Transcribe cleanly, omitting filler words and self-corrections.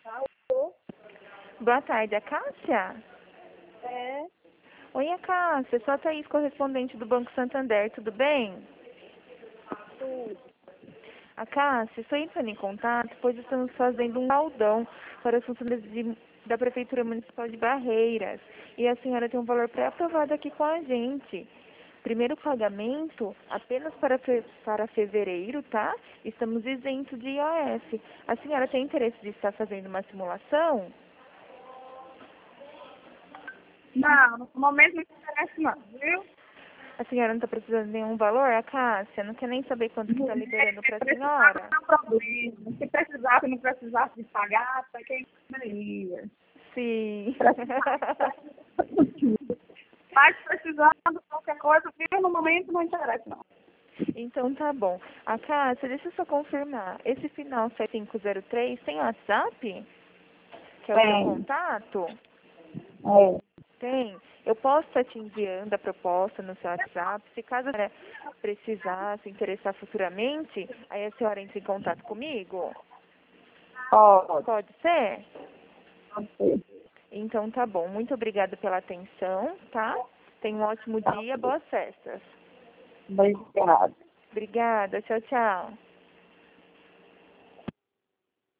Alô? Boa tarde, a Cássia? É? Oi, a Cássia, sou a Thaís, correspondente do Banco Santander, tudo bem? Tudo. A Cássia, estou entrando em contato, pois estamos fazendo um laudão para os funcionários da Prefeitura Municipal de Barreiras. E a senhora tem um valor pré-aprovado aqui com a gente. Primeiro pagamento apenas para fevereiro, tá? Estamos isentos de IOF. A senhora tem interesse de estar fazendo uma simulação? Não, no momento não interessa não, viu? A senhora não está precisando de nenhum valor? A Cássia não quer nem saber quanto que está liberando para a Precisava senhora? não é problema. Se precisasse, não precisasse de pagar, para quem ia. Sim. Precisava. Mas precisando, qualquer coisa, viu? No momento não interessa não. Então tá bom. A Cássia, deixa eu só confirmar. Esse final 7503 tem WhatsApp? Que é o seu Tem. contato? É. Tem. Eu posso estar te enviando a proposta no seu WhatsApp. Se caso a senhora precisar, se interessar futuramente, aí a senhora entra em contato comigo? Pode. Pode ser? Pode ser. Então tá bom. Muito obrigada pela atenção, tá? Tenha um ótimo dia. Boas festas. Obrigada. Obrigada. Tchau, tchau.